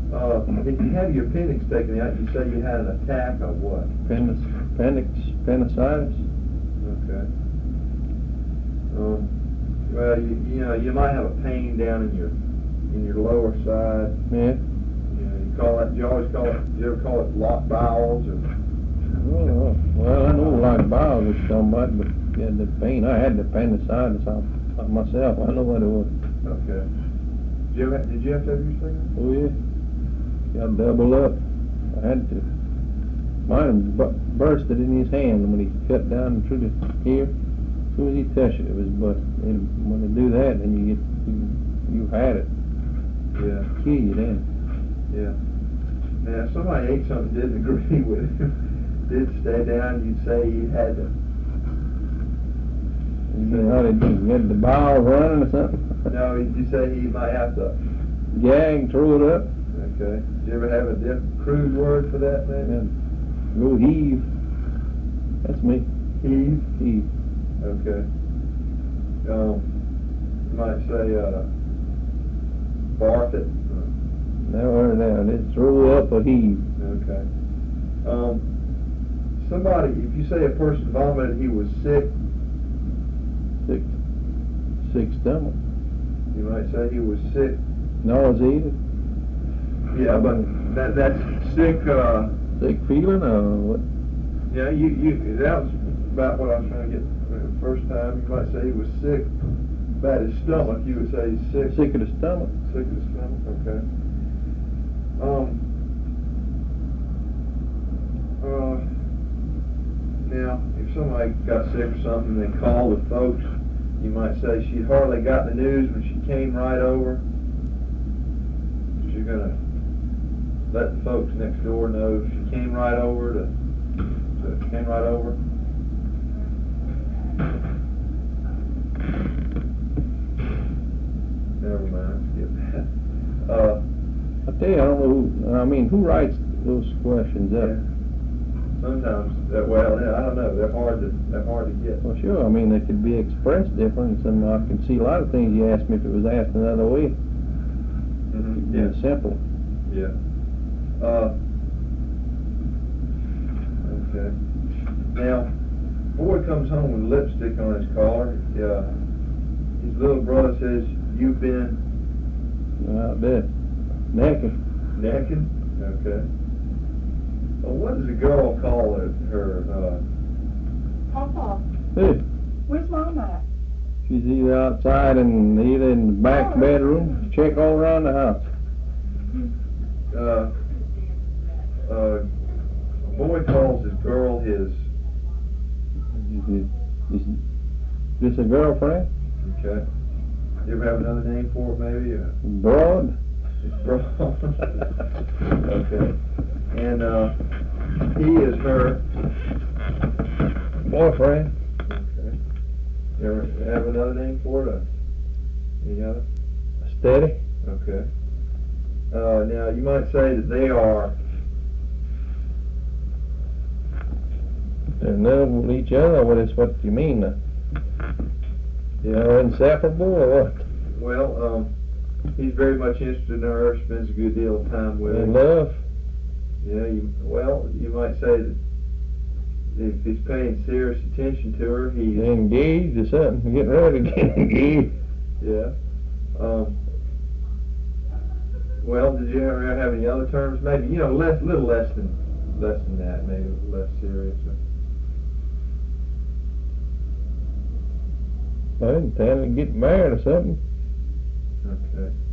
If you had your appendix taken out, you say you had an attack of what? Appendicitis. Okay. Well, you know, you might have a pain down in your lower side. Yeah. You always call it, you ever call it locked bowels or? Oh, well, I know like bowels was talking about, but yeah, the pain. I had the appendicitis myself. I know what it was. Okay. Did you have to have your second? Oh yeah. Got double up. I had to. Mine bursted in his hand when he cut down through the here. As soon as he touched it, it was busted. And when they do that, then you had it. Yeah. Kill you then. Yeah. Now, if somebody ate something didn't agree with him, did stay down, you'd say you had to. You mean how they do? You had the bowel running or something? No, you say he might have to. Gag, throw it up. Okay. Did you ever have a different crude word for that, maybe? Yeah. Go heave. That's me. Heave? Heave. Okay. You might say, barf it. Never heard that. Just throw up or heave. Okay. Somebody, if you say a person vomited, he was sick. Sick stomach. You might say he was sick. Nauseated. Yeah, but that's sick. Sick feeling or what? Yeah, that was about what I was trying to get the first time. You might say he was sick about his stomach. You would say he's sick. Sick of the stomach. Sick of the stomach. Okay. Now, if somebody got sick or something, they called the folks. You might say she'd hardly got the news, but she came right over. She's gonna let the folks next door know she came right over came right over. Never mind, skip that. I tell you, I don't know who writes those questions up? Yeah. Sometimes, I don't know, they're hard to get. Well, sure, I mean, they could be expressed different, and I can see a lot of things you asked me if it was asked another way. Mm-hmm. Yeah. Simple. Yeah. Okay. Now, boy comes home with lipstick on his collar. His little brother says, "You've been Out there. Naked. naked." Okay. Well, what does a girl call her? Papa, Hey, where's Mom at? she's either outside and either in the back bedroom. Check all around the house. A boy calls his girl his. Is this a girlfriend? Okay. You ever have another name for it, maybe? Broad? It's broad. Okay. And he is her Boyfriend. Okay. You ever have another name for it? Any other? Steady. Okay. Now you might say that they are. They're in love with each other. What is what you mean? You know, inseparable or what? Well, he's very much interested in her. Spends a good deal of time with her. In love? Yeah. You might say that if he's paying serious attention to her, he's Engaged or something? Getting ready to get engaged. yeah. Well, did you ever have any other terms? Maybe little less than that. Maybe less serious. I intend to get married or something. Okay.